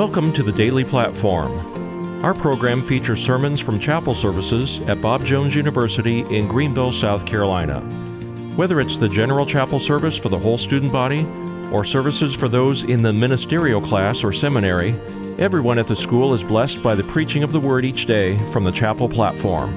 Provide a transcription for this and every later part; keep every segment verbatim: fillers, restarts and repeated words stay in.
Welcome to the Daily Platform. Our program features sermons from chapel services at Bob Jones University in Greenville, South Carolina. Whether it's the general chapel service for the whole student body, or services for those in the ministerial class or seminary, everyone at the school is blessed by the preaching of the Word each day from the chapel platform.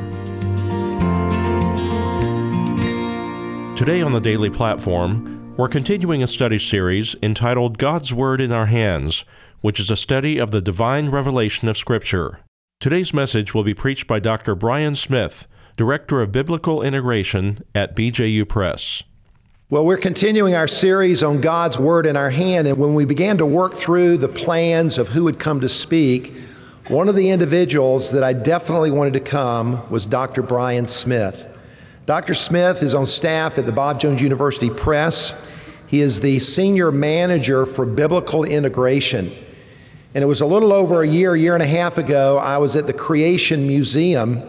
Today on the Daily Platform, we're continuing a study series entitled God's Word in Our Hands, which is a study of the divine revelation of Scripture. Today's message will be preached by Doctor Brian Smith, Director of Biblical Integration at B J U Press. Well, we're continuing our series on God's Word in our hand, and when we began to work through the plans of who would come to speak, one of the individuals that I definitely wanted to come was Doctor Brian Smith. Doctor Smith is on staff at the Bob Jones University Press. He is the Senior Manager for Biblical Integration. And it was a little over a year, year and a half ago, I was at the Creation Museum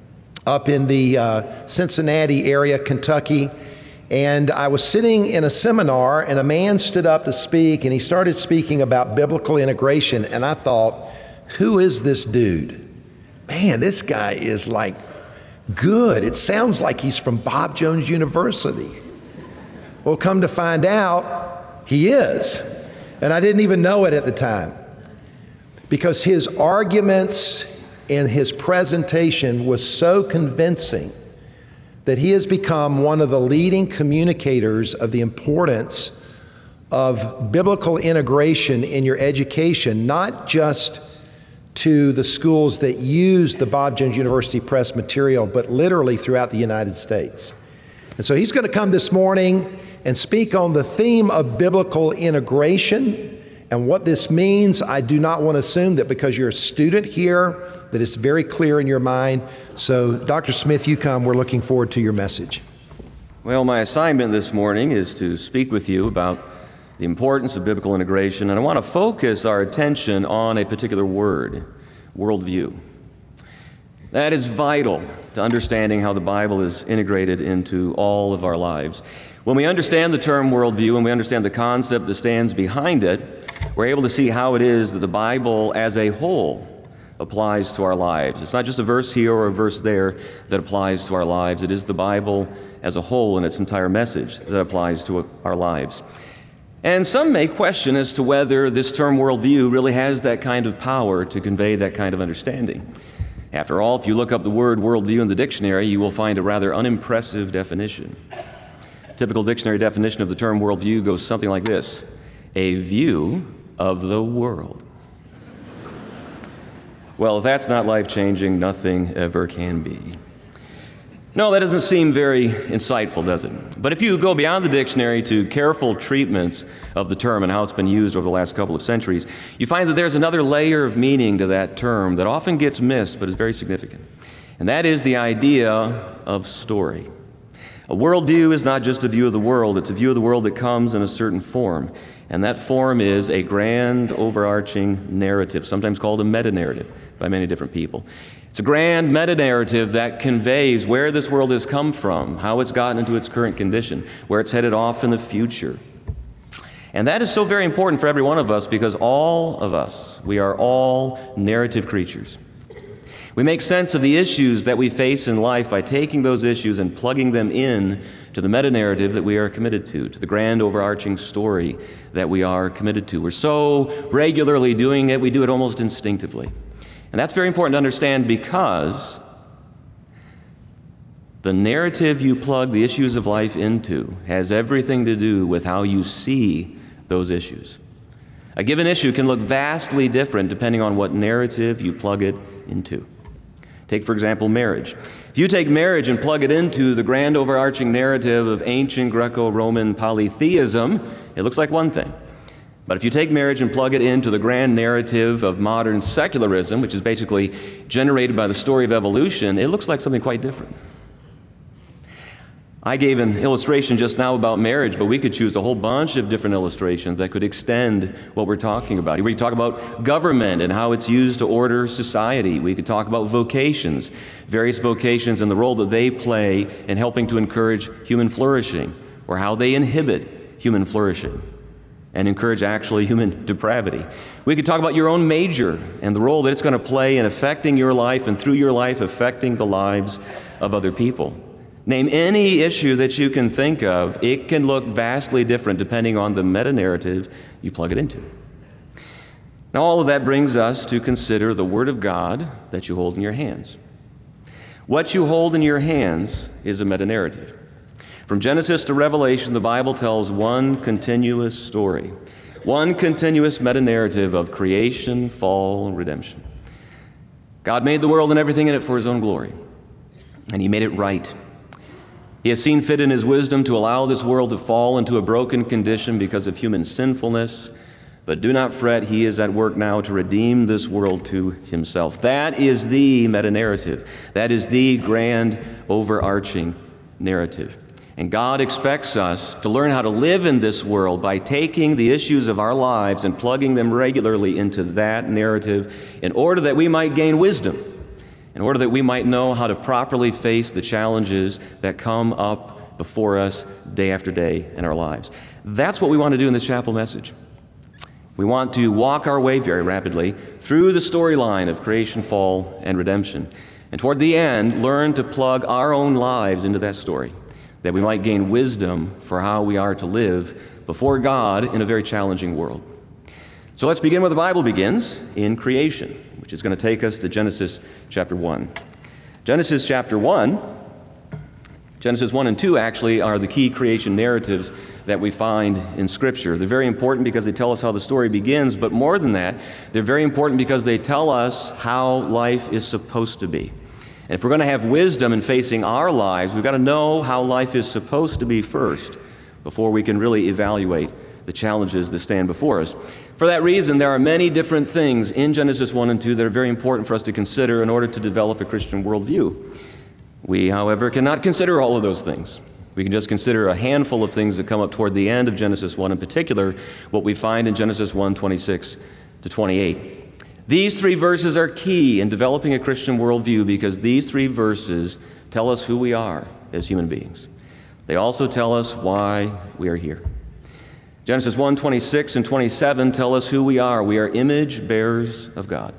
up in the uh, Cincinnati area, Kentucky, and I was sitting in a seminar, and a man stood up to speak, and he started speaking about biblical integration, and I thought, who is this dude? Man, this guy is like good. It sounds like he's from Bob Jones University. Well, come to find out, he is, and I didn't even know it at the time, because his arguments and his presentation was so convincing that he has become one of the leading communicators of the importance of biblical integration in your education, not just to the schools that use the Bob Jones University Press material, but literally throughout the United States. And so he's going to come this morning and speak on the theme of biblical integration and what this means. I do not want to assume that because you're a student here that it's very clear in your mind. So, Doctor Smith, you come. We're looking forward to your message. Well, my assignment this morning is to speak with you about the importance of biblical integration, and I want to focus our attention on a particular word, worldview. That is vital to understanding how the Bible is integrated into all of our lives. When we understand the term worldview and we understand the concept that stands behind it, we're able to see how it is that the Bible as a whole applies to our lives. It's not just a verse here or a verse there that applies to our lives. It is the Bible as a whole in its entire message that applies to our lives. And some may question as to whether this term worldview really has that kind of power to convey that kind of understanding. After all, if you look up the word worldview in the dictionary, you will find a rather unimpressive definition. A typical dictionary definition of the term worldview goes something like this: a view of the world. Well, if that's not life-changing, nothing ever can be. No, that doesn't seem very insightful, does it? But if you go beyond the dictionary to careful treatments of the term and how it's been used over the last couple of centuries, you find that there's another layer of meaning to that term that often gets missed but is very significant. And that is the idea of story. A worldview is not just a view of the world, it's a view of the world that comes in a certain form. And that form is a grand, overarching narrative, sometimes called a meta-narrative by many different people. It's a grand meta-narrative that conveys where this world has come from, how it's gotten into its current condition, where it's headed off in the future. And that is so very important for every one of us because all of us, we are all narrative creatures. We make sense of the issues that we face in life by taking those issues and plugging them in to the meta-narrative that we are committed to, to the grand overarching story that we are committed to. We're so regularly doing it, we do it almost instinctively. And that's very important to understand because the narrative you plug the issues of life into has everything to do with how you see those issues. A given issue can look vastly different depending on what narrative you plug it into. Take, for example, marriage. If you take marriage and plug it into the grand overarching narrative of ancient Greco-Roman polytheism, it looks like one thing. But if you take marriage and plug it into the grand narrative of modern secularism, which is basically generated by the story of evolution, it looks like something quite different. I gave an illustration just now about marriage, but we could choose a whole bunch of different illustrations that could extend what we're talking about. We could talk about government and how it's used to order society. We could talk about vocations, various vocations and the role that they play in helping to encourage human flourishing, or how they inhibit human flourishing. and encourage actually human depravity. We could talk about your own major and the role that it's going to play in affecting your life and through your life affecting the lives of other people. Name any issue that you can think of. It can look vastly different depending on the meta-narrative you plug it into. Now, all of that brings us to consider the Word of God that you hold in your hands. What you hold in your hands is a meta-narrative. From Genesis to Revelation, the Bible tells one continuous story, one continuous meta-narrative of creation, fall, and redemption. God made the world and everything in it for His own glory, and He made it right. He has seen fit in His wisdom to allow this world to fall into a broken condition because of human sinfulness, but do not fret, He is at work now to redeem this world to Himself. That is the meta-narrative. That is the grand, overarching narrative. And God expects us to learn how to live in this world by taking the issues of our lives and plugging them regularly into that narrative in order that we might gain wisdom, in order that we might know how to properly face the challenges that come up before us day after day in our lives. That's what we want to do in this chapel message. We want to walk our way very rapidly through the storyline of creation, fall, and redemption. And toward the end, learn to plug our own lives into that story, that we might gain wisdom for how we are to live before God in a very challenging world. So let's begin where the Bible begins, in creation, which is going to take us to Genesis chapter one. Genesis chapter one, Genesis one and two actually are the key creation narratives that we find in Scripture. They're very important because they tell us how the story begins, but more than that, they're very important because they tell us how life is supposed to be. And if we're going to have wisdom in facing our lives, we've got to know how life is supposed to be first before we can really evaluate the challenges that stand before us. For that reason, there are many different things in Genesis one and two that are very important for us to consider in order to develop a Christian worldview. We, however, cannot consider all of those things. We can just consider a handful of things that come up toward the end of Genesis one, in particular, what we find in Genesis one, twenty-six to twenty-eight. These three verses are key in developing a Christian worldview because these three verses tell us who we are as human beings. They also tell us why we are here. Genesis one, twenty-six and twenty-seven tell us who we are. We are image bearers of God.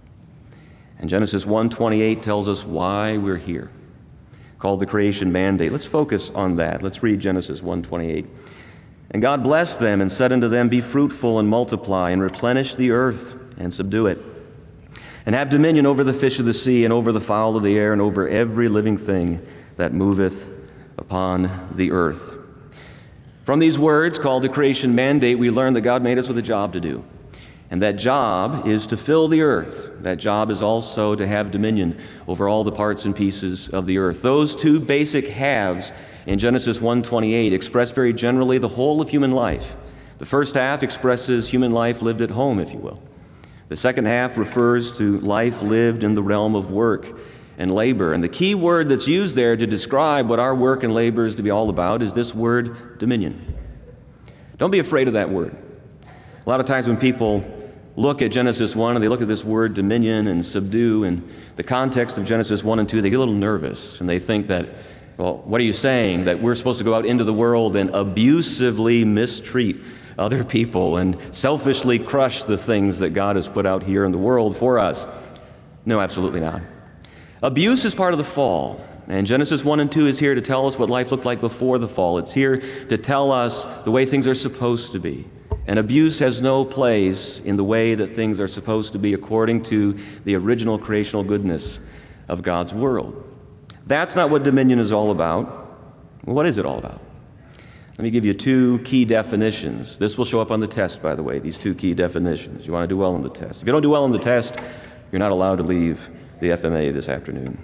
And Genesis one, twenty-eight tells us why we're here, called the creation mandate. Let's focus on that. Let's read Genesis one, twenty-eight. And God blessed them and said unto them, Be fruitful and multiply and replenish the earth and subdue it, and have dominion over the fish of the sea and over the fowl of the air and over every living thing that moveth upon the earth. From these words, called the creation mandate, we learn that God made us with a job to do. And that job is to fill the earth. That job is also to have dominion over all the parts and pieces of the earth. Those two basic halves in Genesis one twenty-eight express very generally the whole of human life. The first half expresses human life lived at home, if you will. The second half refers to life lived in the realm of work and labor. And the key word that's used there to describe what our work and labor is to be all about is this word, dominion. Don't be afraid of that word. A lot of times when people look at Genesis one and they look at this word dominion and subdue and the context of Genesis one and two, they get a little nervous and they think that, well, what are you saying? That we're supposed to go out into the world and abusively mistreat other people and selfishly crush the things that God has put out here in the world for us? No, absolutely not. Abuse is part of the fall, and Genesis one and two is here to tell us what life looked like before the fall. It's here to tell us the way things are supposed to be. And abuse has no place in the way that things are supposed to be according to the original creational goodness of God's world. That's not what dominion is all about. Well, what is it all about? Let me give you two key definitions. This will show up on the test, by the way, these two key definitions. You want to do well on the test. If you don't do well on the test, you're not allowed to leave the F M A this afternoon.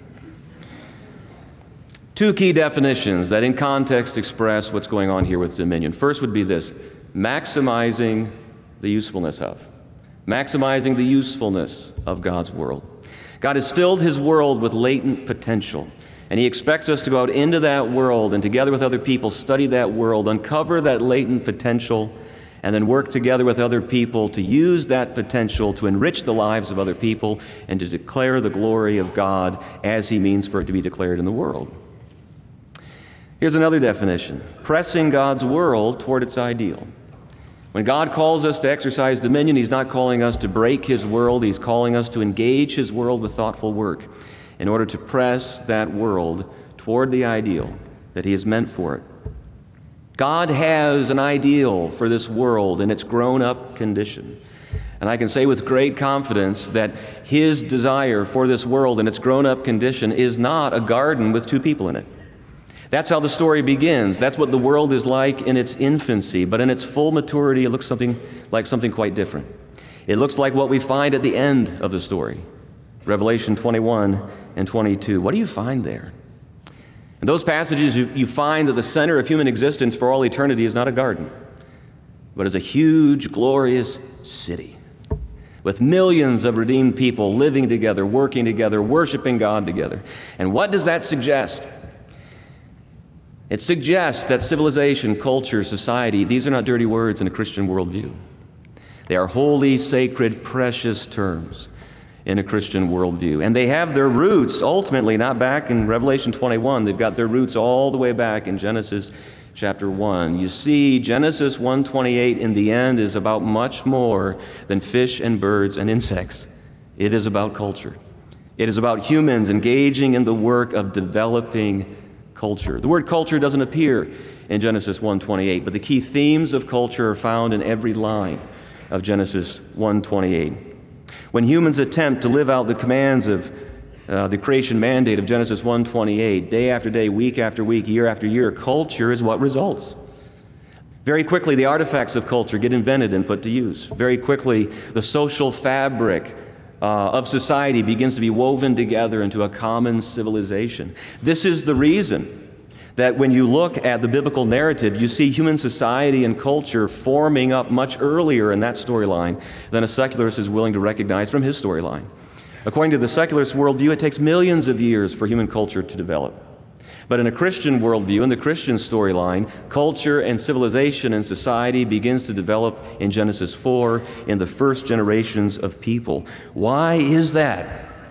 Two key definitions that in context express what's going on here with dominion. First would be this: maximizing the usefulness of. Maximizing the usefulness of God's world. God has filled His world with latent potential. And He expects us to go out into that world and together with other people study that world, uncover that latent potential, and then work together with other people to use that potential to enrich the lives of other people and to declare the glory of God as He means for it to be declared in the world. Here's another definition: pressing God's world toward its ideal. When God calls us to exercise dominion, He's not calling us to break His world. He's calling us to engage His world with thoughtful work in order to press that world toward the ideal that He has meant for it. God has an ideal for this world in its grown-up condition. And I can say with great confidence that His desire for this world in its grown-up condition is not a garden with two people in it. That's how the story begins. That's what the world is like in its infancy. But in its full maturity, it looks something like something quite different. It looks like what we find at the end of the story. Revelation twenty-one and twenty-two. What do you find there? In those passages, you, you find that the center of human existence for all eternity is not a garden, but is a huge, glorious city with millions of redeemed people living together, working together, worshiping God together. And what does that suggest? It suggests that civilization, culture, society, these are not dirty words in a Christian worldview. They are holy, sacred, precious terms in a Christian worldview. And they have their roots ultimately not back in Revelation twenty-one. They've got their roots all the way back in Genesis chapter one. You see, Genesis one twenty-eight in the end is about much more than fish and birds and insects. It is about culture. It is about humans engaging in the work of developing culture. The word culture doesn't appear in Genesis one twenty-eight, but the key themes of culture are found in every line of Genesis one twenty-eight. When humans attempt to live out the commands of uh, the creation mandate of Genesis one twenty-eight, day after day, week after week, year after year, culture is what results. Very quickly, the artifacts of culture get invented and put to use. Very quickly, the social fabric Uh, of society begins to be woven together into a common civilization. This is the reason that when you look at the biblical narrative, you see human society and culture forming up much earlier in that storyline than a secularist is willing to recognize from his storyline. According to the secularist worldview, it takes millions of years for human culture to develop. But in a Christian worldview, in the Christian storyline, culture and civilization and society begins to develop in Genesis four in the first generations of people. Why is that?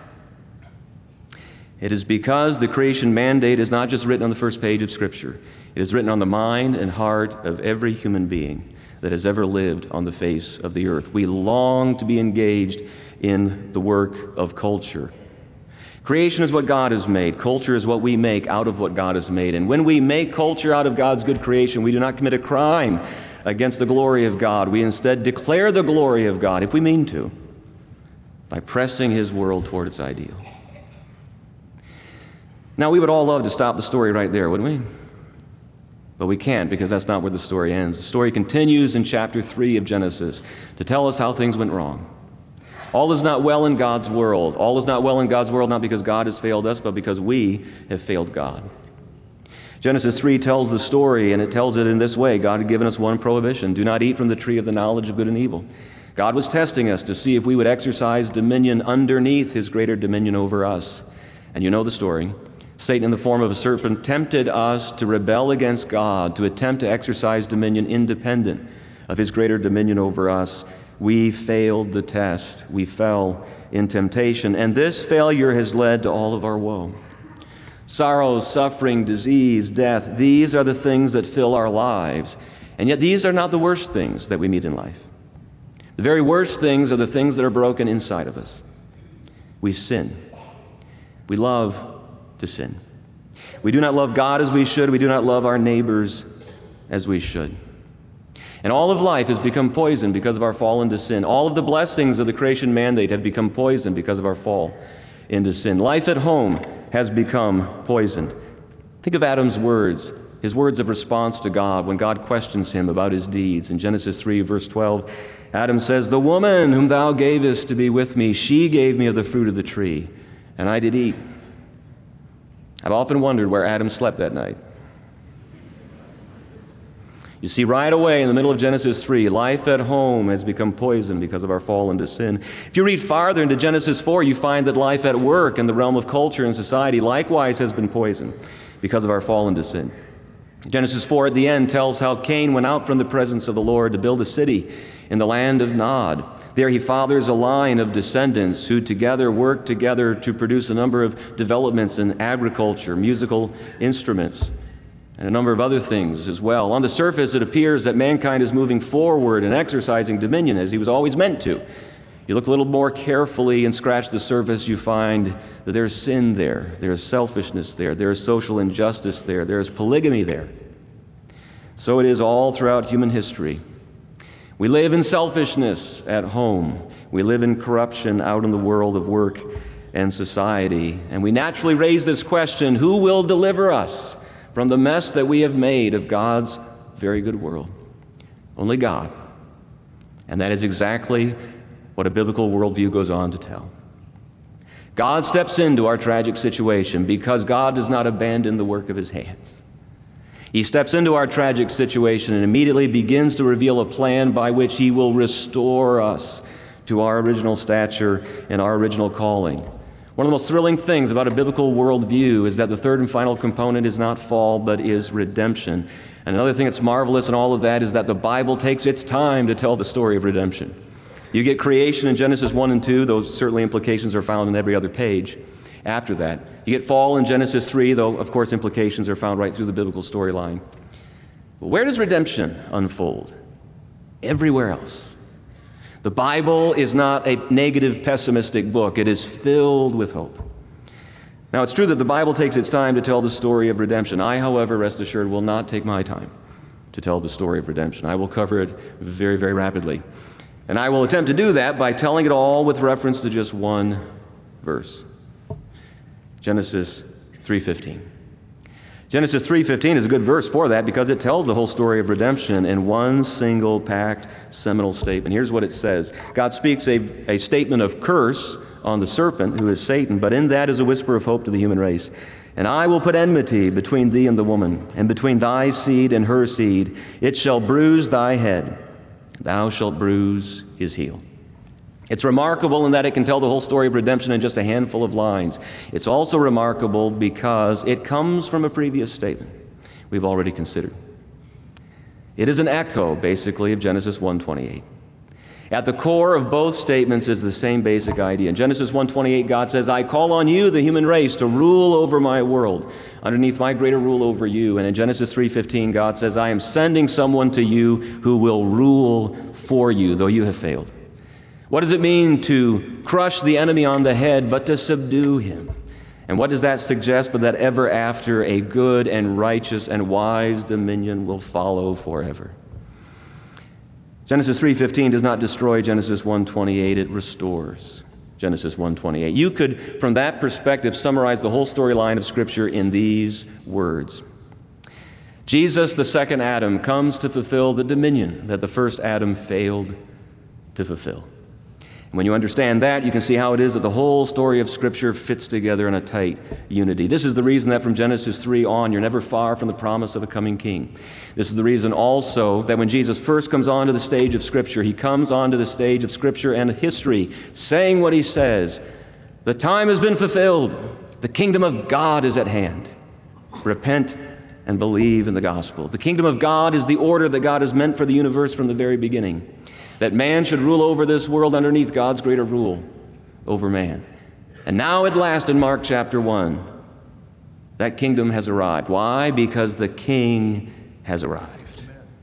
It is because the creation mandate is not just written on the first page of Scripture. It is written on the mind and heart of every human being that has ever lived on the face of the earth. We long to be engaged in the work of culture. Creation is what God has made. Culture is what we make out of what God has made. And when we make culture out of God's good creation, we do not commit a crime against the glory of God. We instead declare the glory of God, if we mean to, by pressing His world toward its ideal. Now, we would all love to stop the story right there, wouldn't we? But we can't, because that's not where the story ends. The story continues in chapter three of Genesis to tell us how things went wrong. All is not well in God's world. All is not well in God's world not because God has failed us, but because we have failed God. Genesis three tells the story, and it tells it in this way. God had given us one prohibition: do not eat from the tree of the knowledge of good and evil. God was testing us to see if we would exercise dominion underneath His greater dominion over us. And you know the story. Satan, in the form of a serpent, tempted us to rebel against God, to attempt to exercise dominion independent of His greater dominion over us. We failed the test. We fell in temptation. And this failure has led to all of our woe. Sorrow, suffering, disease, death, these are the things that fill our lives. And yet these are not the worst things that we meet in life. The very worst things are the things that are broken inside of us. We sin. We love to sin. We do not love God as we should. We do not love our neighbors as we should. And all of life has become poisoned because of our fall into sin. All of the blessings of the creation mandate have become poisoned because of our fall into sin. Life at home has become poisoned. Think of Adam's words, his words of response to God when God questions him about his deeds. In Genesis three, verse twelve, Adam says, "The woman whom thou gavest to be with me, she gave me of the fruit of the tree, and I did eat." I've often wondered where Adam slept that night. You see, right away in the middle of Genesis three, life at home has become poisoned because of our fall into sin. If you read farther into Genesis four, you find that life at work in the realm of culture and society likewise has been poisoned because of our fall into sin. Genesis four at the end tells how Cain went out from the presence of the Lord to build a city in the land of Nod. There he fathers a line of descendants who together work together to produce a number of developments in agriculture, musical instruments. and a number of other things as well. On the surface, it appears that mankind is moving forward and exercising dominion as he was always meant to. You look a little more carefully and scratch the surface, you find that there's sin there, there's selfishness there, there's social injustice there, there's polygamy there. So it is all throughout human history. We live in selfishness at home. We live in corruption out in the world of work and society. And we naturally raise this question, who will deliver us from the mess that we have made of God's very good world? Only God. And that is exactly what a biblical worldview goes on to tell. God steps into our tragic situation because God does not abandon the work of his hands. He steps into our tragic situation and immediately begins to reveal a plan by which he will restore us to our original stature and our original calling. One of the most thrilling things about a biblical worldview is that the third and final component is not fall, but is redemption. And another thing that's marvelous in all of that is that the Bible takes its time to tell the story of redemption. You get creation in Genesis one and two, those certainly implications are found in every other page after that. You get fall in Genesis three, though of course implications are found right through the biblical storyline. But where does redemption unfold? Everywhere else. The Bible is not a negative, pessimistic book. It is filled with hope. Now, it's true that the Bible takes its time to tell the story of redemption. I, however, rest assured, will not take my time to tell the story of redemption. I will cover it very, very rapidly. And I will attempt to do that by telling it all with reference to just one verse. Genesis three fifteen. Genesis three fifteen is a good verse for that because it tells the whole story of redemption in one single packed seminal statement. Here's what it says. God speaks a, a statement of curse on the serpent, who is Satan, but in that is a whisper of hope to the human race. And I will put enmity between thee and the woman, and between thy seed and her seed. It shall bruise thy head. Thou shalt bruise his heel. It's remarkable in that it can tell the whole story of redemption in just a handful of lines. It's also remarkable because it comes from a previous statement we've already considered. It is an echo, basically, of Genesis one twenty-eight. At the core of both statements is the same basic idea. In Genesis one twenty-eight, God says, I call on you, the human race, to rule over my world, underneath my greater rule over you. And in Genesis three fifteen, God says, I am sending someone to you who will rule for you, though you have failed. What does it mean to crush the enemy on the head, but to subdue him? And what does that suggest but that ever after a good and righteous and wise dominion will follow forever? Genesis three fifteen does not destroy Genesis one twenty-eight, it restores Genesis one twenty-eight. You could, from that perspective, summarize the whole storyline of Scripture in these words. Jesus, the second Adam, comes to fulfill the dominion that the first Adam failed to fulfill. When you understand that, you can see how it is that the whole story of Scripture fits together in a tight unity. This is the reason that from Genesis three on, you're never far from the promise of a coming king. This is the reason also that when Jesus first comes onto the stage of Scripture, he comes onto the stage of Scripture and history, saying what he says. The time has been fulfilled. The kingdom of God is at hand. Repent and believe in the gospel. The kingdom of God is the order that God has meant for the universe from the very beginning. That man should rule over this world underneath God's greater rule over man. And now at last in Mark chapter one, that kingdom has arrived. Why? Because the king has arrived.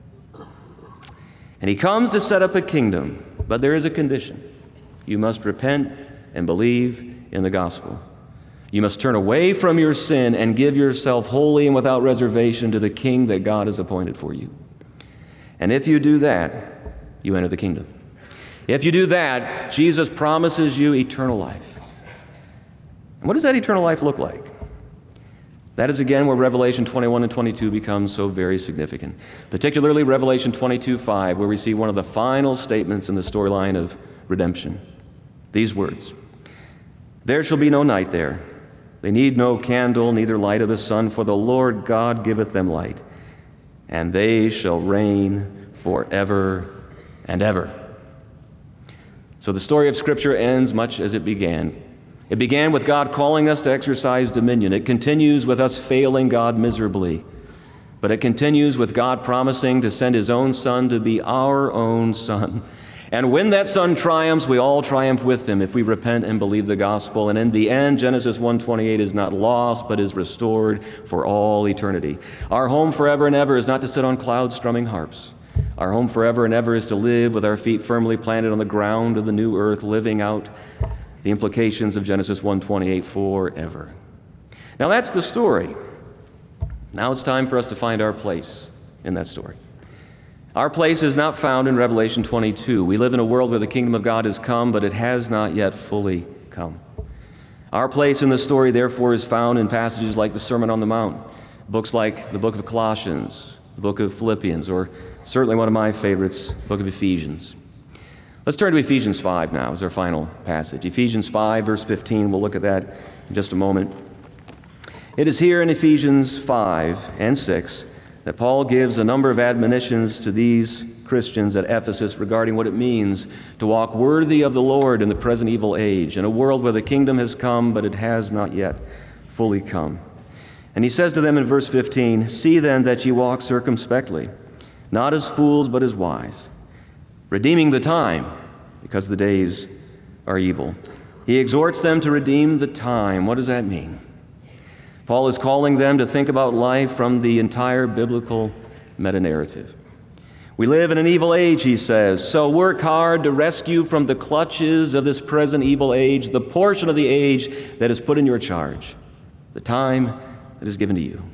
And he comes to set up a kingdom, but there is a condition. You must repent and believe in the gospel. You must turn away from your sin and give yourself wholly and without reservation to the king that God has appointed for you. And if you do that, you enter the kingdom. If you do that, Jesus promises you eternal life. And what does that eternal life look like? That is again where Revelation twenty-one and twenty-two becomes so very significant. Particularly Revelation twenty-two five, where we see one of the final statements in the storyline of redemption. These words, there shall be no night there. They need no candle, neither light of the sun, for the Lord God giveth them light. And they shall reign forever and ever. So the story of Scripture ends much as it began. It began with God calling us to exercise dominion. It continues with us failing God miserably. But it continues with God promising to send his own Son to be our own Son And when that Son triumphs, we all triumph with him if we repent and believe the gospel. And in the end, Genesis one twenty-eight is not lost, but is restored for all eternity. Our home forever and ever is not to sit on clouds strumming harps. Our home forever and ever is to live with our feet firmly planted on the ground of the new earth, living out the implications of Genesis one twenty-eight forever. Now that's the story. Now it's time for us to find our place in that story. Our place is not found in Revelation twenty-two. We live in a world where the kingdom of God has come, but it has not yet fully come. Our place in the story, therefore, is found in passages like the Sermon on the Mount, books like the book of Colossians, the book of Philippians, or certainly one of my favorites, the book of Ephesians. Let's turn to Ephesians five now as our final passage. Ephesians five, verse fifteen, we'll look at that in just a moment. It is here in Ephesians five and six that Paul gives a number of admonitions to these Christians at Ephesus regarding what it means to walk worthy of the Lord in the present evil age, in a world where the kingdom has come, but it has not yet fully come. And he says to them in verse fifteen, "See then that ye walk circumspectly, not as fools, but as wise, redeeming the time, because the days are evil." He exhorts them to redeem the time. What does that mean? Paul is calling them to think about life from the entire biblical meta-narrative. We live in an evil age, he says, so work hard to rescue from the clutches of this present evil age the portion of the age that is put in your charge, the time that is given to you.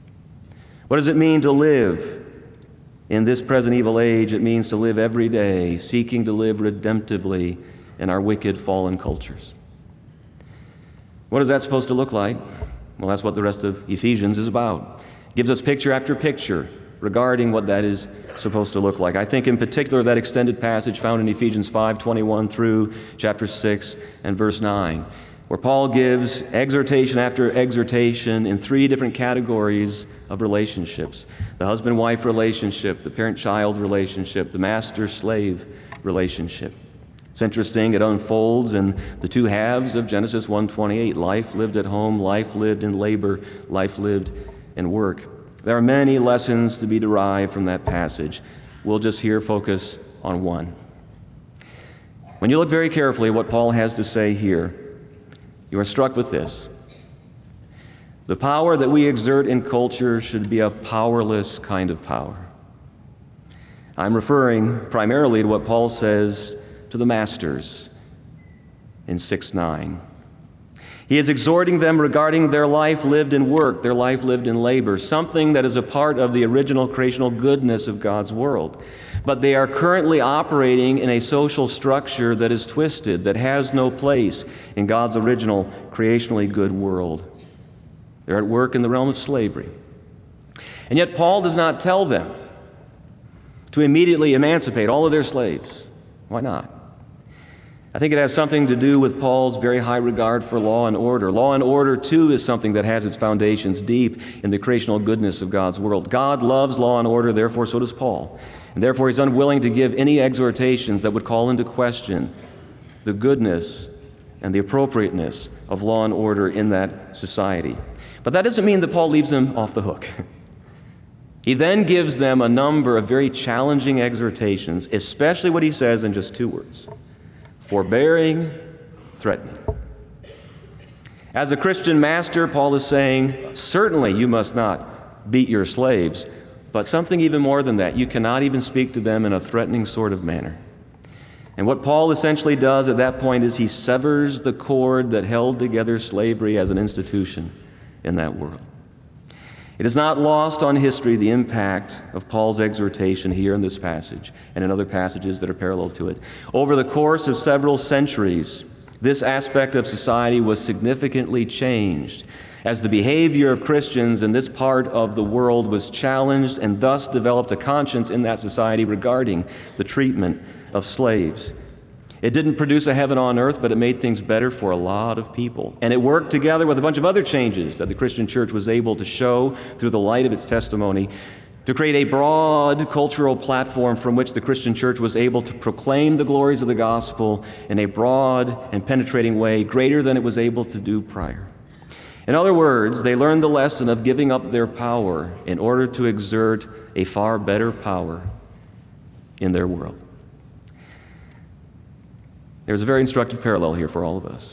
What does it mean to live in this present evil age? It means to live every day seeking to live redemptively in our wicked, fallen cultures. What is that supposed to look like? Well, that's what the rest of Ephesians is about. It gives us picture after picture regarding what that is supposed to look like. I think in particular that extended passage found in Ephesians five twenty-one through chapter six and verse nine, where Paul gives exhortation after exhortation in three different categories of relationships: the husband-wife relationship, the parent-child relationship, the master-slave relationship. It's interesting, it unfolds in the two halves of Genesis one twenty-eight, life lived at home, life lived in labor, life lived in work. There are many lessons to be derived from that passage. We'll just here focus on one. When you look very carefully at what Paul has to say here, you are struck with this. The power that we exert in culture should be a powerless kind of power. I'm referring primarily to what Paul says to the masters in six nine. He is exhorting them regarding their life lived in work, their life lived in labor, something that is a part of the original creational goodness of God's world. But they are currently operating in a social structure that is twisted, that has no place in God's original creationally good world. They're at work in the realm of slavery. And yet Paul does not tell them to immediately emancipate all of their slaves. Why not? I think it has something to do with Paul's very high regard for law and order. Law and order, too, is something that has its foundations deep in the creational goodness of God's world. God loves law and order, therefore so does Paul. And therefore he's unwilling to give any exhortations that would call into question the goodness and the appropriateness of law and order in that society. But that doesn't mean that Paul leaves them off the hook. He then gives them a number of very challenging exhortations, especially what he says in just two words: forbearing, threatening. As a Christian master, Paul is saying, certainly you must not beat your slaves, but something even more than that. You cannot even speak to them in a threatening sort of manner. And what Paul essentially does at that point is he severs the cord that held together slavery as an institution in that world. It is not lost on history the impact of Paul's exhortation here in this passage and in other passages that are parallel to it. Over the course of several centuries, this aspect of society was significantly changed as the behavior of Christians in this part of the world was challenged, and thus developed a conscience in that society regarding the treatment of slaves. It didn't produce a heaven on earth, but it made things better for a lot of people. And it worked together with a bunch of other changes that the Christian church was able to show through the light of its testimony to create a broad cultural platform from which the Christian church was able to proclaim the glories of the gospel in a broad and penetrating way, greater than it was able to do prior. In other words, they learned the lesson of giving up their power in order to exert a far better power in their world. There's a very instructive parallel here for all of us.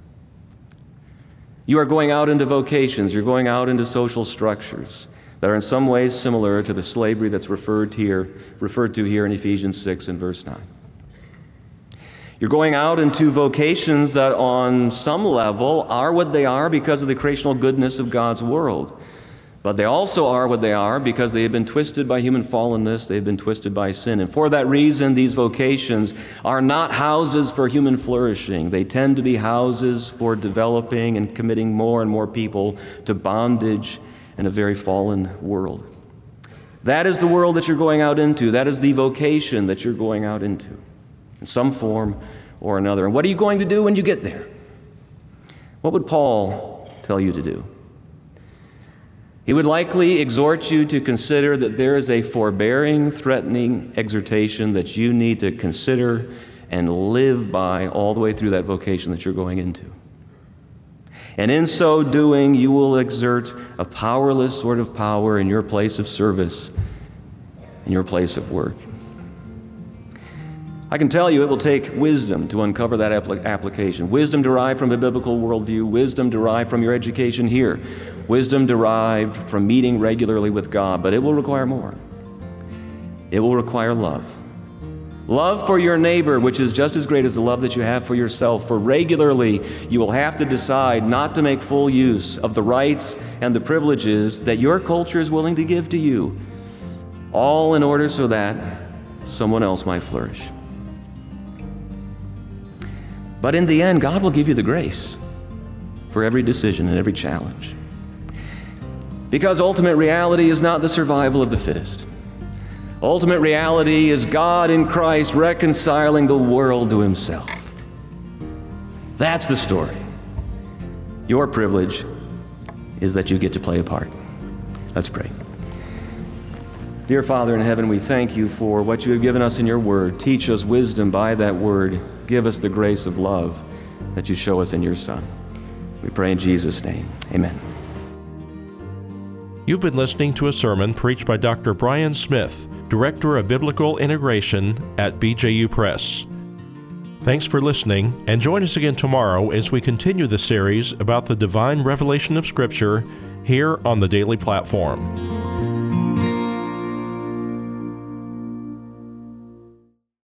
You are going out into vocations, you're going out into social structures that are in some ways similar to the slavery that's referred here, referred to here in Ephesians six and verse nine. You're going out into vocations that on some level are what they are because of the creational goodness of God's world. But they also are what they are because they have been twisted by human fallenness, they've been twisted by sin. And for that reason, these vocations are not houses for human flourishing. They tend to be houses for developing and committing more and more people to bondage in a very fallen world. That is the world that you're going out into. That is the vocation that you're going out into in some form or another. And what are you going to do when you get there? What would Paul tell you to do? He would likely exhort you to consider that there is a forbearing, threatening exhortation that you need to consider and live by all the way through that vocation that you're going into. And in so doing, you will exert a powerless sort of power in your place of service, in your place of work. I can tell you it will take wisdom to uncover that apl- application. Wisdom derived from a biblical worldview, wisdom derived from your education here, wisdom derived from meeting regularly with God, but it will require more. It will require love. Love for your neighbor, which is just as great as the love that you have for yourself. For regularly, you will have to decide not to make full use of the rights and the privileges that your culture is willing to give to you, all in order so that someone else might flourish. But in the end, God will give you the grace for every decision and every challenge. Because ultimate reality is not the survival of the fittest. Ultimate reality is God in Christ reconciling the world to himself. That's the story. Your privilege is that you get to play a part. Let's pray. Dear Father in heaven, we thank you for what you have given us in your word. Teach us wisdom by that word. Give us the grace of love that you show us in your Son. We pray in Jesus' name. Amen. You've been listening to a sermon preached by Doctor Brian Smith, Director of Biblical Integration at B J U Press. Thanks for listening, and join us again tomorrow as we continue the series about the divine revelation of Scripture here on the Daily Platform.